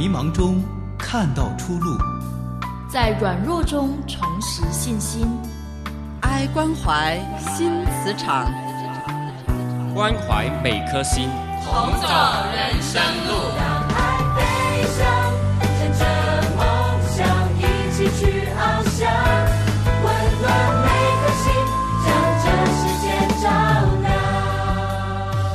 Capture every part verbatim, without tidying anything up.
迷茫中看到出路， 在软弱中重拾信心。 爱关怀新磁场， 关怀每颗心， 同走人生路。 让爱飞翔，乘着梦想一起去翱翔，温暖每颗心，将这世界照亮。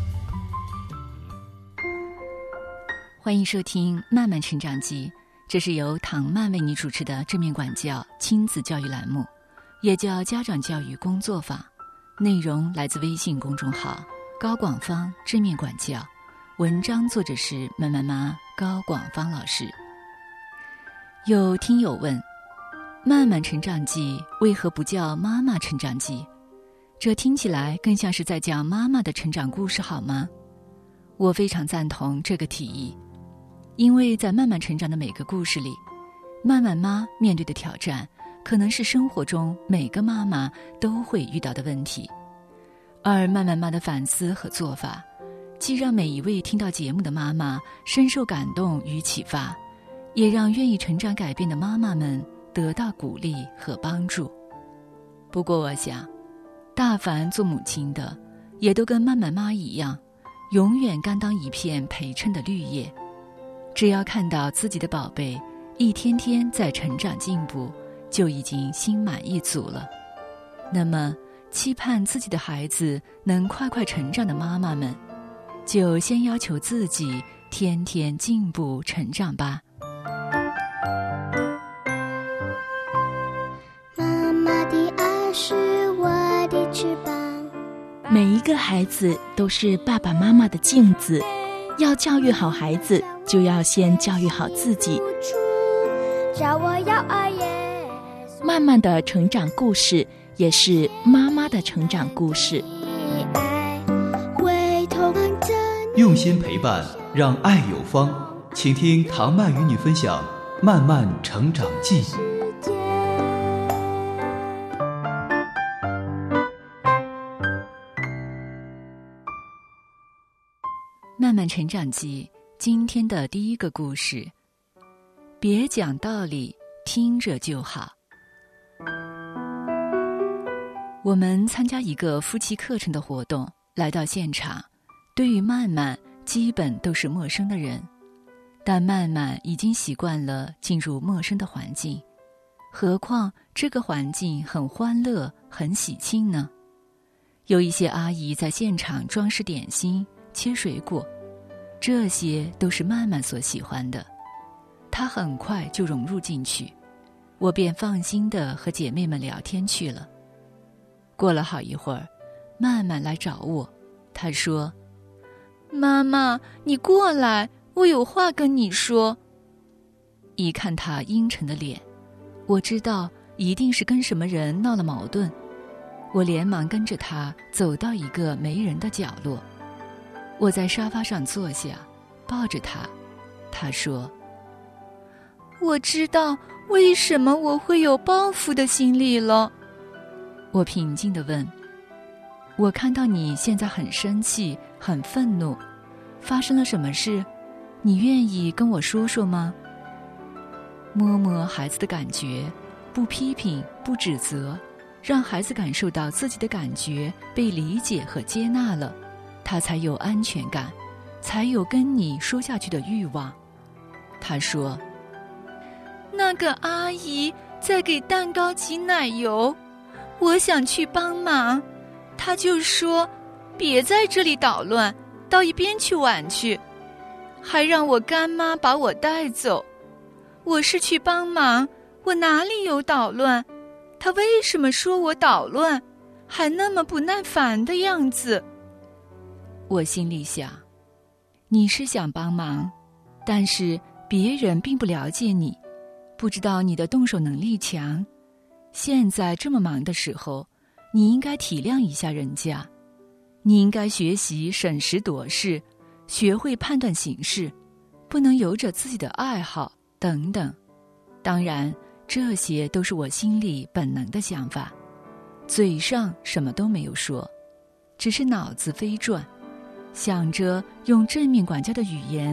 欢迎收听《慢慢成长记》，这是由唐曼为你主持的正面管教亲子教育栏目，也叫家长教育工作坊。内容来自微信公众号高广芳正面管教，文章作者是慢慢妈高广芳老师。有听友问，慢慢成长记为何不叫妈妈成长记？这听起来更像是在讲妈妈的成长故事好吗？我非常赞同这个提议，因为在慢慢成长的每个故事里，慢慢妈面对的挑战可能是生活中每个妈妈都会遇到的问题，而慢慢妈的反思和做法，既让每一位听到节目的妈妈深受感动与启发，也让愿意成长改变的妈妈们得到鼓励和帮助。不过我想，大凡做母亲的，也都跟慢慢妈一样，永远甘当一片陪衬的绿叶。只要看到自己的宝贝一天天在成长进步，就已经心满意足了。那么期盼自己的孩子能快快成长的妈妈们，就先要求自己天天进步成长吧。 妈妈的爱是我的翅膀， 每一个孩子都是爸爸妈妈的镜子，要教育好孩子，就要先教育好自己。 叫我要爱耶稣， 慢慢的成长故事也是妈妈的成长故事。 用心陪伴，让爱有方。请听唐曼与你分享《慢慢成长记》。 慢慢成长记，今天的第一个故事，别讲道理，听着就好。我们参加一个夫妻课程的活动，来到现场，对于曼曼基本都是陌生的人，但曼曼已经习惯了进入陌生的环境，何况这个环境很欢乐很喜庆呢。有一些阿姨在现场装饰点心切水果，这些都是曼曼所喜欢的，她很快就融入进去，我便放心地和姐妹们聊天去了。过了好一会儿，曼曼来找我，她说， 妈妈，你过来，我有话跟你说。 一看她阴沉的脸，我知道一定是跟什么人闹了矛盾，我连忙跟着她走到一个没人的角落。我在沙发上坐下，抱着她，她说， 我知道为什么我会有报复的心理了。 我平静地问，我看到你现在很生气很愤怒，发生了什么事？你愿意跟我说说吗？摸摸孩子的感觉，不批评不指责，让孩子感受到自己的感觉被理解和接纳了，他才有安全感，才有跟你说下去的欲望。他说， 那个阿姨在给蛋糕挤奶油，我想去帮忙，她就说别在这里捣乱，到一边去玩去，还让我干妈把我带走。我是去帮忙，我哪里有捣乱？她为什么说我捣乱，还那么不耐烦的样子？ 我心里想，你是想帮忙，但是别人并不了解你，不知道你的动手能力强，现在这么忙的时候，你应该体谅一下人家，你应该学习审时度势，学会判断形势，不能由着自己的爱好等等。当然，这些都是我心里本能的想法，嘴上什么都没有说，只是脑子飞转，想着用正面管教的语言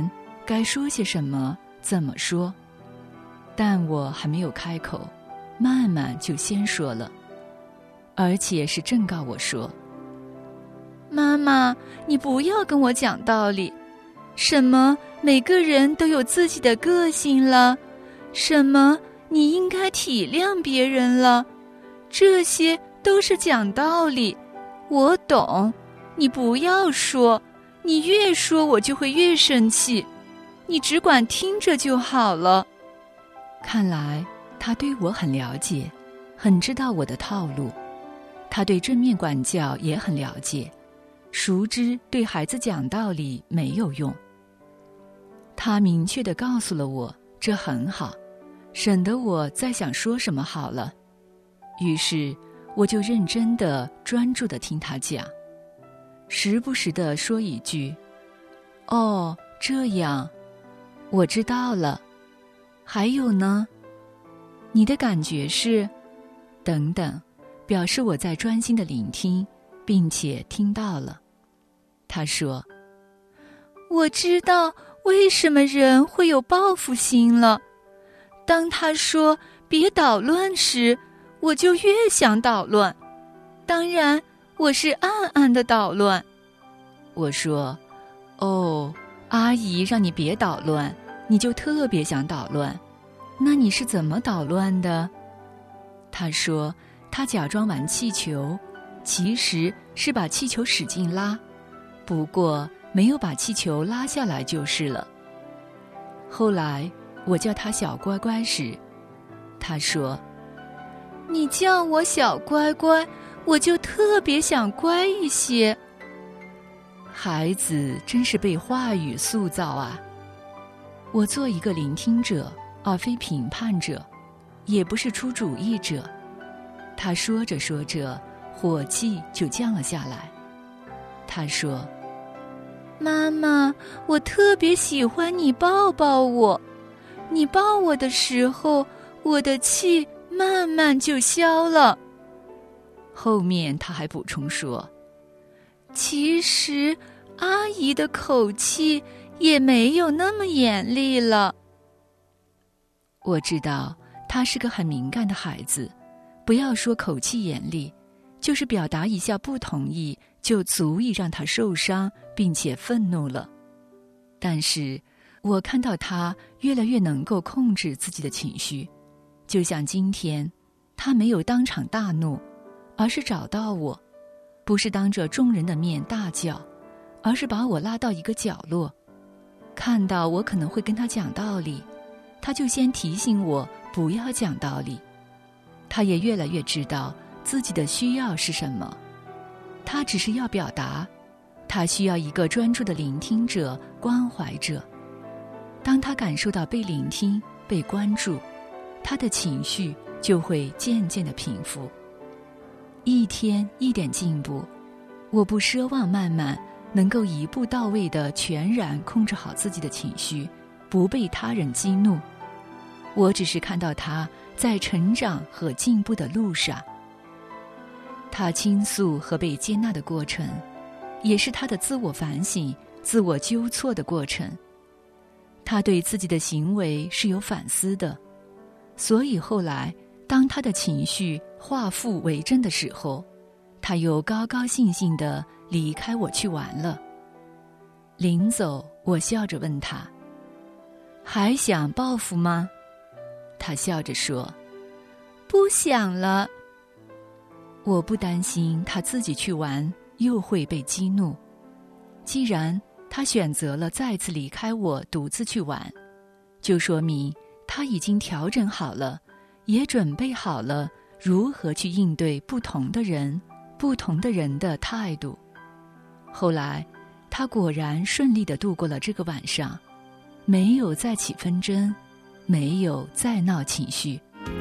该说些什么，怎么说。但我还没有开口，曼曼就先说了，而且是正告我说： 妈妈，你不要跟我讲道理，什么每个人都有自己的个性了，什么你应该体谅别人了，这些都是讲道理，我懂，你不要说，你越说我就会越生气，你只管听着就好了。 看来他对我很了解，很知道我的套路，他对正面管教也很了解，熟知对孩子讲道理没有用。他明确地告诉了我，这很好，省得我再想说什么好了。于是我就认真地专注地听他讲，时不时地说一句：哦，这样，我知道了。还有呢？你的感觉是？等等，表示我在专心地聆听，并且听到了。他说： 我知道为什么人会有报复心了。当他说别捣乱时，我就越想捣乱。当然，我是暗暗的捣乱。 我说：哦，阿姨让你别捣乱，你就特别想捣乱。那你是怎么捣乱的？他说他假装玩气球，其实是把气球使劲拉，不过没有把气球拉下来就是了。后来我叫他小乖乖时，他说： 你叫我小乖乖，我就特别想乖一些。 孩子真是被话语塑造啊！我做一个聆听者，而非评判者，也不是出主意者。他说着说着，火气就降了下来。他说： 妈妈，我特别喜欢你抱抱我，你抱我的时候，我的气慢慢就消了。 后面他还补充说： 其实阿姨的口气也没有那么严厉了。 我知道他是个很敏感的孩子，不要说口气严厉，就是表达一下不同意，就足以让他受伤并且愤怒了。但是我看到他越来越能够控制自己的情绪，就像今天他没有当场大怒，而是找到我，不是当着众人的面大叫，而是把我拉到一个角落，看到我可能会跟他讲道理，他就先提醒我不要讲道理。他也越来越知道自己的需要是什么，他只是要表达，他需要一个专注的聆听者、关怀者。当他感受到被聆听、被关注，他的情绪就会渐渐的平复。一天一点进步，我不奢望慢慢能够一步到位地全然控制好自己的情绪，不被他人激怒。我只是看到他在成长和进步的路上。他倾诉和被接纳的过程，也是他的自我反省、自我纠错的过程。他对自己的行为是有反思的，所以后来当他的情绪化负为正的时候，他又高高兴兴地离开我去玩了。临走，我笑着问他：还想报复吗？他笑着说： 不想了。 我不担心他自己去玩又会被激怒，既然他选择了再次离开我独自去玩，就说明他已经调整好了，也准备好了如何去应对不同的人、不同的人的态度。后来他果然顺利地度过了这个晚上，没有再起纷争，没有再闹情绪。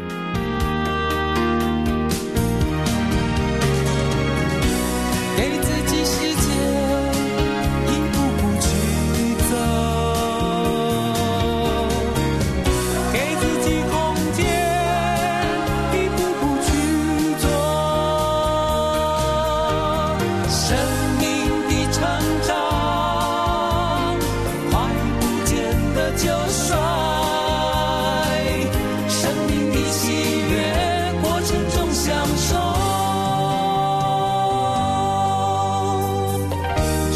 给自己时间，一步步去走，给自己空间，一步步去做。生命的成长，快不见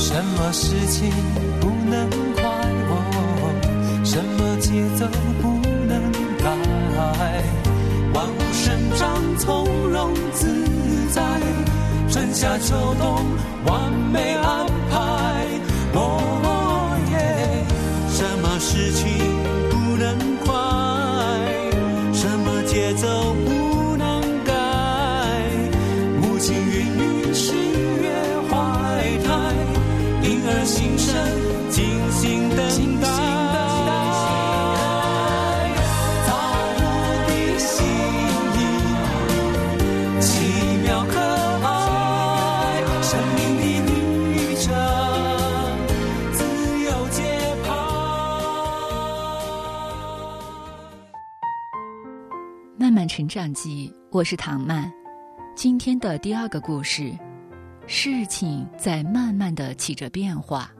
什么事情不能快哦，什么节奏不能改，万物生长从容自在，春夏秋冬完美安排。哦耶，什么事情不能快，什么节奏不能改，母亲孕育十月怀胎，婴儿新生精心等待。 慢慢成长记，我是唐曼。今天的第二个故事，事情在慢慢的起着变化。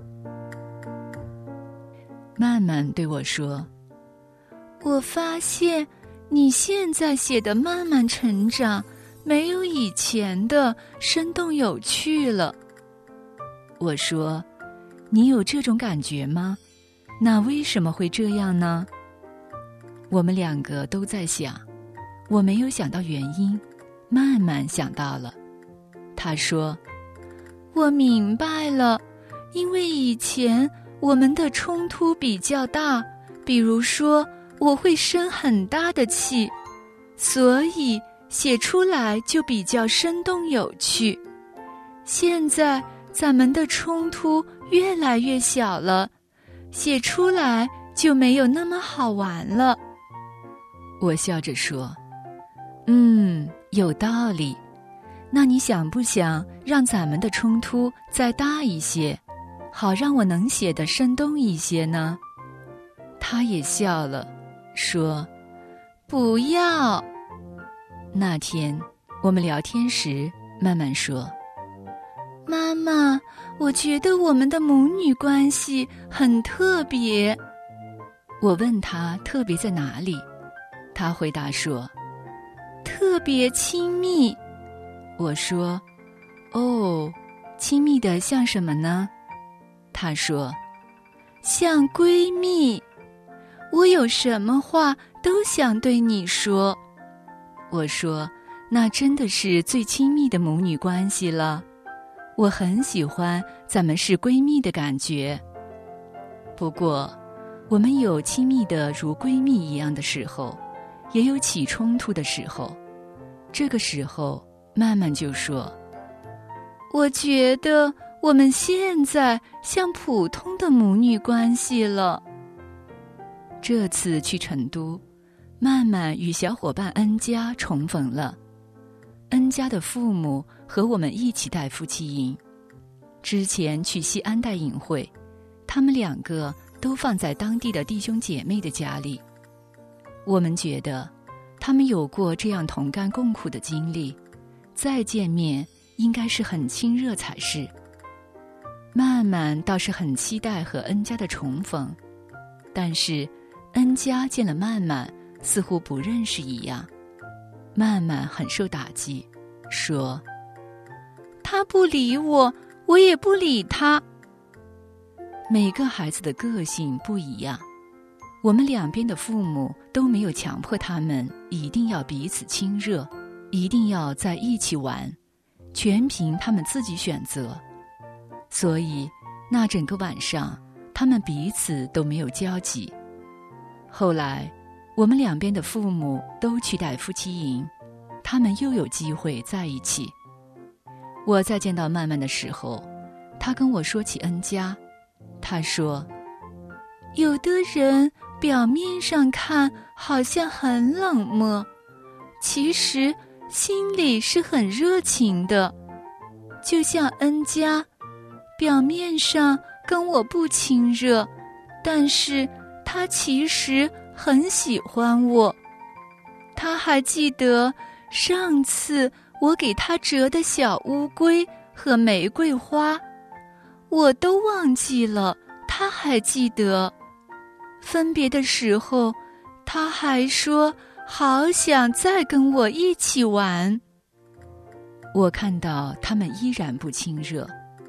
慢慢对我说， 我发现你现在写的慢慢成长没有以前的生动有趣了。 我说，你有这种感觉吗？那为什么会这样呢？我们两个都在想，我没有想到原因，慢慢想到了。他说， 我明白了，因为以前我们的冲突比较大，比如说我会生很大的气，所以写出来就比较生动有趣。现在咱们的冲突越来越小了，写出来就没有那么好玩了。 我笑着说，嗯，有道理。那你想不想让咱们的冲突再大一些，好让我能写得生动一些呢？他也笑了，说， 不要。 那天我们聊天时，慢慢说， 妈妈，我觉得我们的母女关系很特别。 我问他特别在哪里，他回答说， 特别亲密。 我说，哦，亲密的像什么呢？他说， 像闺蜜。我有什么话都想对你说。 我说，那真的是最亲密的母女关系了。我很喜欢咱们是闺蜜的感觉。不过，我们有亲密的如闺蜜一样的时候，也有起冲突的时候。这个时候，慢慢就说， 我觉得我们现在像普通的母女关系了。 这次去成都，慢慢与小伙伴恩家重逢了。恩家的父母和我们一起带夫妻营，之前去西安带营会，他们两个都放在当地的弟兄姐妹的家里。我们觉得他们有过这样同甘共苦的经历，再见面应该是很亲热才是。慢慢倒是很期待和恩家的重逢，但是恩家见了慢慢似乎不认识一样。慢慢很受打击，说， 他不理我，我也不理他。 每个孩子的个性不一样，我们两边的父母都没有强迫他们一定要彼此亲热，一定要在一起玩，全凭他们自己选择。所以那整个晚上他们彼此都没有交集。后来我们两边的父母都去带夫妻营，他们又有机会在一起。我再见到慢慢的时候，他跟我说起恩家。他说， 有的人表面上看好像很冷漠，其实心里是很热情的。就像恩家，表面上跟我不亲热，但是他其实很喜欢我。他还记得上次我给他折的小乌龟和玫瑰花，我都忘记了，他还记得。分别的时候，他还说好想再跟我一起玩。 我看到他们依然不亲热，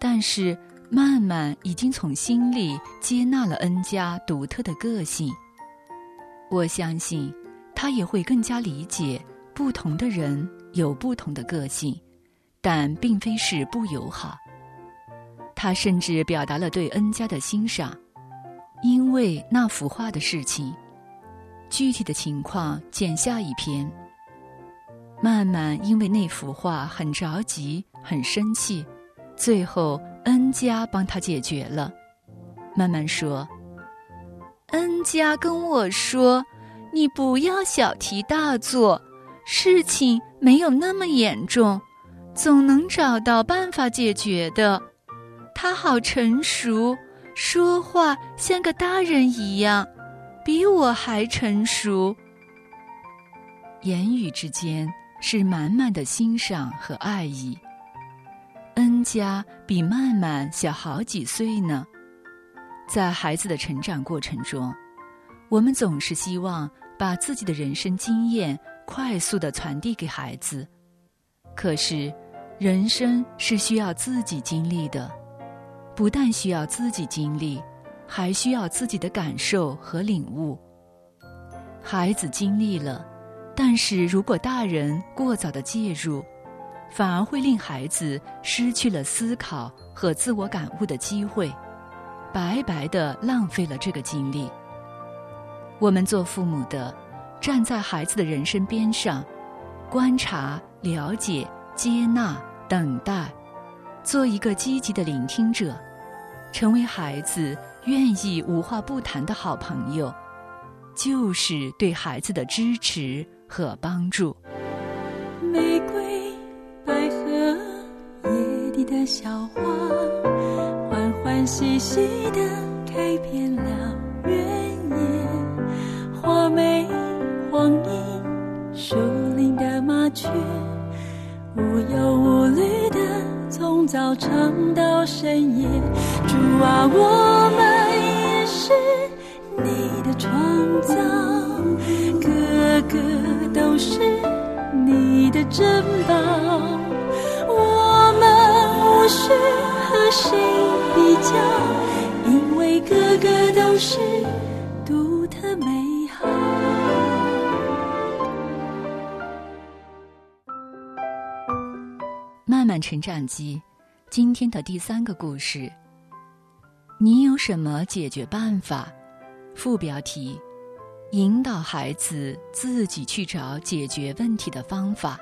但是曼曼已经从心里接纳了恩家独特的个性。我相信他也会更加理解不同的人有不同的个性，但并非是不友好。他甚至表达了对恩家的欣赏，因为那幅画的事情，具体的情况见下一篇。曼曼因为那幅画很着急，很生气，最后恩家帮他解决了。曼曼说， 恩家跟我说，你不要小题大做，事情没有那么严重，总能找到办法解决的。他好成熟，说话像个大人一样，比我还成熟。 言语之间是满满的欣赏和爱意。恩家比曼曼小好几岁呢。在孩子的成长过程中，我们总是希望把自己的人生经验快速地传递给孩子，可是人生是需要自己经历的，不但需要自己经历，还需要自己的感受和领悟。孩子经历了，但是如果大人过早的介入，反而会令孩子失去了思考和自我感悟的机会，白白地浪费了这个经历。我们做父母的，站在孩子的人生边上，观察、了解、接纳、等待，做一个积极的聆听者，成为孩子愿意无话不谈的好朋友，就是对孩子的支持和帮助。 玫瑰、百合、野地的小花，欢欢喜喜地开遍了原野。花梅、黄莺、树林的麻雀，无忧无虑地从早唱到深夜。主啊，我们也是你的创造，个个都是你的珍宝。我们无需和谁比较，因为个个都是独特美好。 慢慢成长记，今天的第三个故事，你有什么解决办法？副标题：引导孩子自己去找解决问题的方法。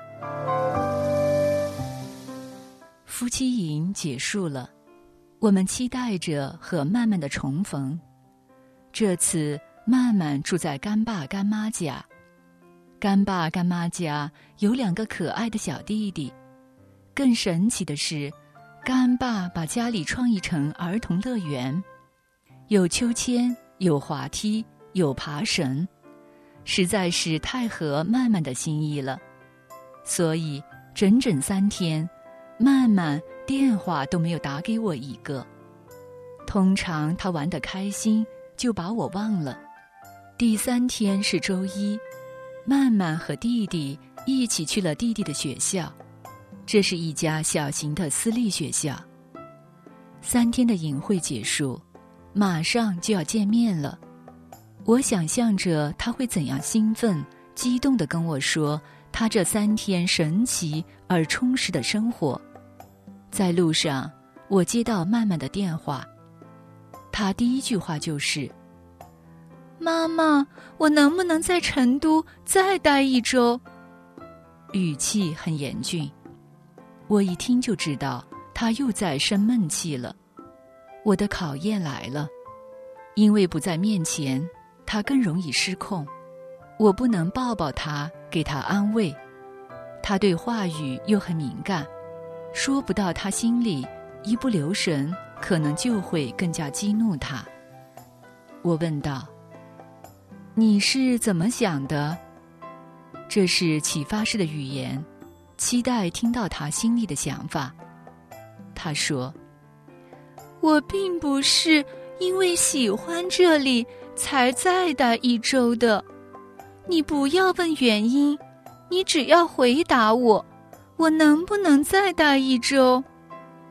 夫妻营结束了，我们期待着和曼曼的重逢。这次曼曼住在干爸干妈家，干爸干妈家有两个可爱的小弟弟。更神奇的是，干爸把家里创意成儿童乐园，有秋千，有滑梯，有爬绳，实在是太合曼曼的心意了。所以整整三天，曼曼电话都没有打给我一个。通常他玩得开心，就把我忘了。第三天是周一，曼曼和弟弟一起去了弟弟的学校，这是一家小型的私立学校。三天的营会结束，马上就要见面了。我想象着他会怎样兴奋、激动地跟我说他这三天神奇而充实的生活。在路上，我接到曼曼的电话，他第一句话就是： 妈妈，我能不能在成都再待一周？ 语气很严峻。我一听就知道他又在生闷气了。我的考验来了，因为不在面前，他更容易失控。我不能抱抱他，给他安慰，他对话语又很敏感，说不到他心里，一不留神可能就会更加激怒他。我问道：你是怎么想的？这是启发式的语言，期待听到他心里的想法。他说： 我并不是因为喜欢这里才再待一周的。你不要问原因，你只要回答我，我能不能再待一周？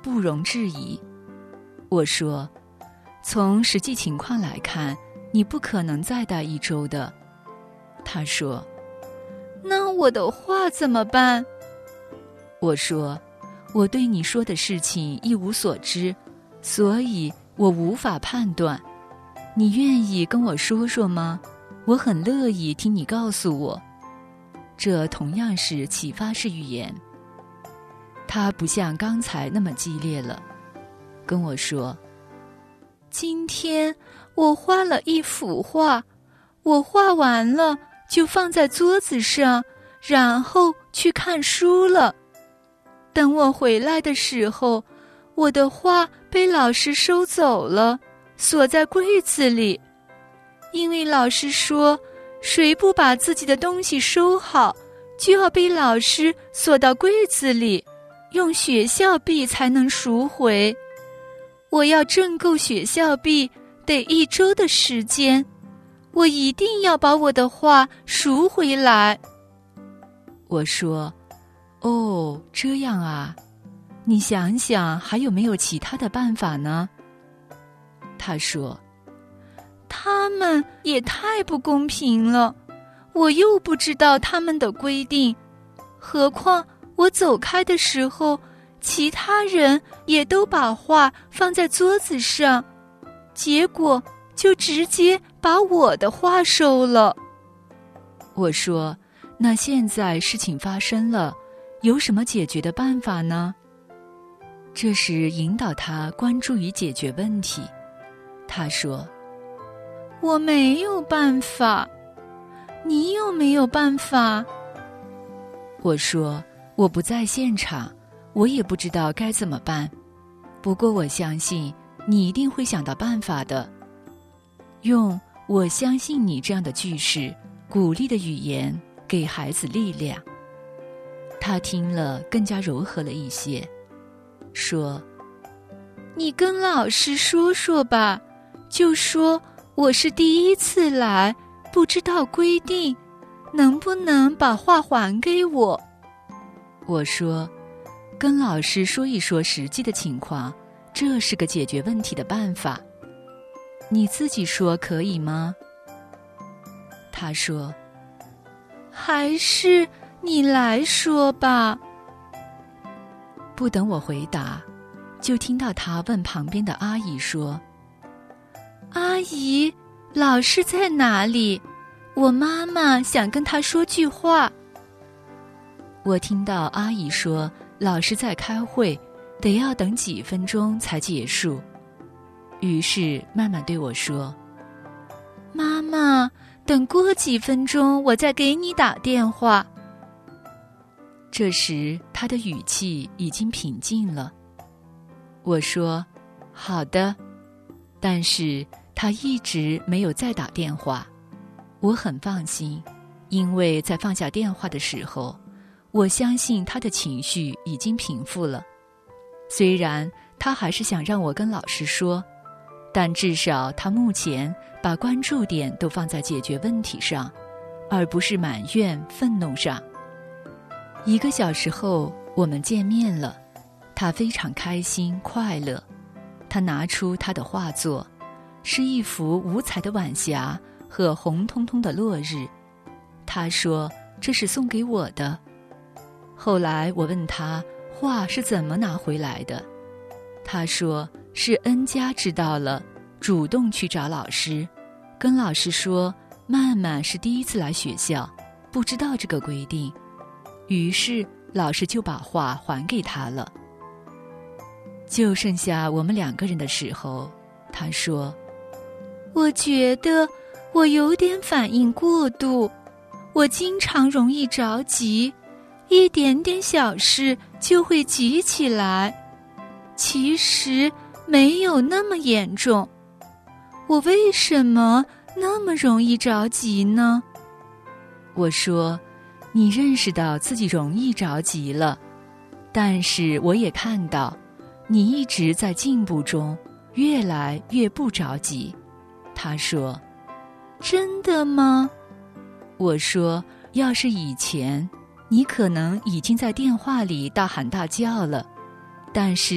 不容置疑。我说，从实际情况来看，你不可能再待一周的。他说， 那我的画怎么办？ 我说，我对你说的事情一无所知，所以我无法判断。你愿意跟我说说吗？我很乐意听你告诉我。这同样是启发式语言。他不像刚才那么激烈了，跟我说， 今天我画了一幅画，我画完了就放在桌子上，然后去看书了。等我回来的时候，我的画被老师收走了，锁在柜子里。因为老师说，谁不把自己的东西收好，就要被老师锁到柜子里，用学校币才能赎回。我要挣够学校币，得一周的时间。我一定要把我的画赎回来。 我说，哦，这样啊，你想想还有没有其他的办法呢？他说， 他们也太不公平了，我又不知道他们的规定，何况我走开的时候，其他人也都把画放在桌子上，结果就直接把我的画收了。 我说，那现在事情发生了，有什么解决的办法呢？这时引导他关注于解决问题。他说， 我没有办法。你有没有办法？ 我说，我不在现场，我也不知道该怎么办，不过我相信你一定会想到办法的。用我相信你这样的句式，鼓励的语言，给孩子力量。他听了更加柔和了一些，说， 你跟老师说说吧，就说我是第一次来，不知道规定，能不能把画还给我？ 我说，跟老师说一说实际的情况，这是个解决问题的办法。你自己说可以吗？他说， 还是你来说吧。 不等我回答，就听到他问旁边的阿姨说， 阿姨，老师在哪里？我妈妈想跟他说句话。 我听到阿姨说，老师在开会，得要等几分钟才结束。于是慢慢对我说， 妈妈，等过几分钟我再给你打电话。 这时他的语气已经平静了。我说，好的，但是他一直没有再打电话。我很放心，因为在放下电话的时候，我相信他的情绪已经平复了。虽然他还是想让我跟老师说，但至少他目前把关注点都放在解决问题上，而不是埋怨、愤怒上。一个小时后，我们见面了，他非常开心、快乐。他拿出他的画作，是一幅五彩的晚霞和红彤彤的落日。他说这是送给我的。后来我问他画是怎么拿回来的，他说是恩佳知道了，主动去找老师，跟老师说曼曼是第一次来学校，不知道这个规定，于是老师就把画还给他了。就剩下我们两个人的时候，他说， 我觉得我有点反应过度，我经常容易着急，一点点小事就会急起来，其实没有那么严重。我为什么那么容易着急呢？ 我说，你认识到自己容易着急了，但是我也看到你一直在进步中，越来越不着急。他说， 真的吗？ 我说，要是以前，你可能已经在电话里大喊大叫了，但是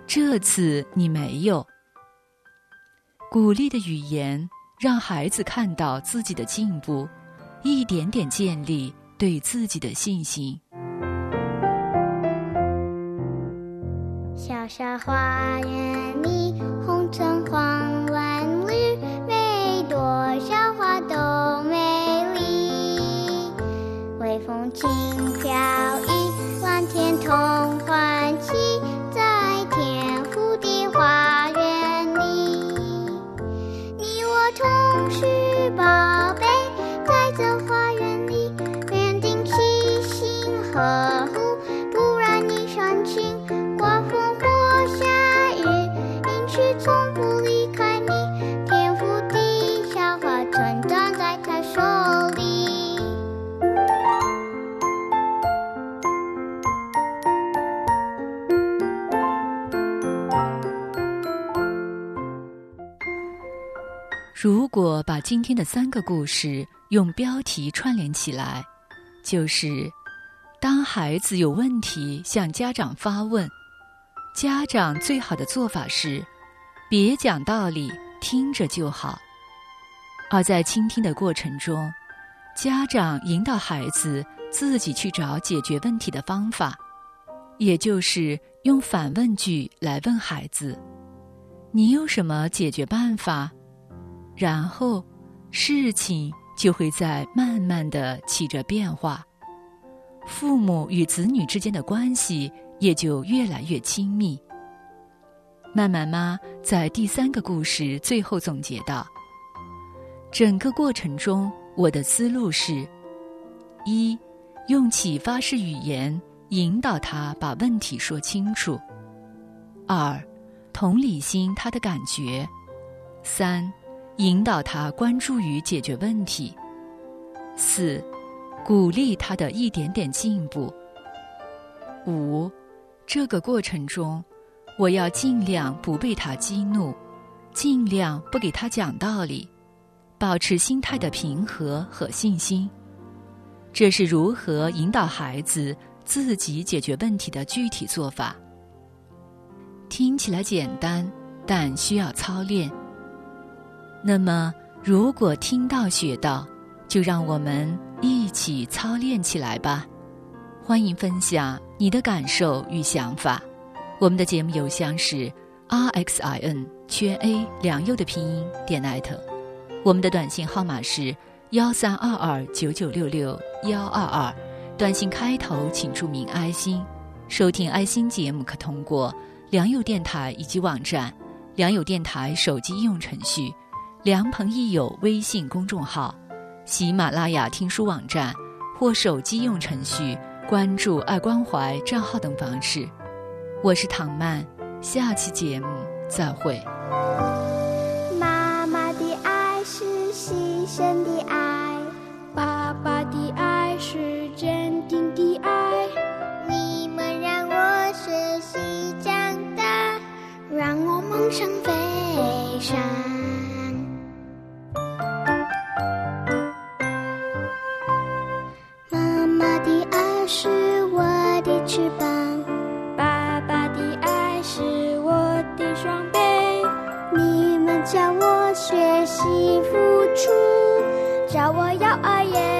这次你没有。鼓励的语言让孩子看到自己的进步，一点点建立对自己的信心。 小小花园里，红橙黄蓝绿，每朵小花都美丽。微风轻飘逸，蓝天同欢喜，在天蝴蝶花园里。你我同是宝贝，在这花园里，约定齐心呵护，不然你伤心。刮风或下雨，应许从不离开你。天赋地小花成长在他手里。 如果把今天的三个故事用标题串联起来，就是当孩子有问题向家长发问，家长最好的做法是别讲道理，听着就好。而在倾听的过程中，家长引导孩子自己去找解决问题的方法，也就是用反问句来问孩子，你有什么解决办法？然后事情就会在慢慢地起着变化，父母与子女之间的关系也就越来越亲密。曼曼妈在第三个故事最后总结道，整个过程中我的思路是：一，用启发式语言引导他把问题说清楚；二，同理心他的感觉；三，引导他关注于解决问题；四，鼓励他的一点点进步；五，这个过程中我要尽量不被他激怒，尽量不给他讲道理，保持心态的平和和信心。这是如何引导孩子自己解决问题的具体做法。听起来简单，但需要操练。那么如果听到学到，就让我们一起操练起来吧。欢迎分享你的感受与想法。我们的节目邮箱是 r x i n 缺 a 良佑的拼音点 net， 我们的短信号码是幺三二二九九六六幺二二，短信开头请注明爱心。收听爱心节目可通过良友电台以及网站、良友电台手机应用程序、良朋益友微信公众号、喜马拉雅听书网站或手机应用程序关注爱关怀账号等方式。我是唐曼，下期节目再会。 妈妈的爱是牺牲的爱， 爸爸的爱是坚定的爱， 你们让我学习长大，让我梦想飞翔。妈妈的爱是我的翅膀， 爸爸的爱是我的双臂， 你们教我学习付出，教我要爱也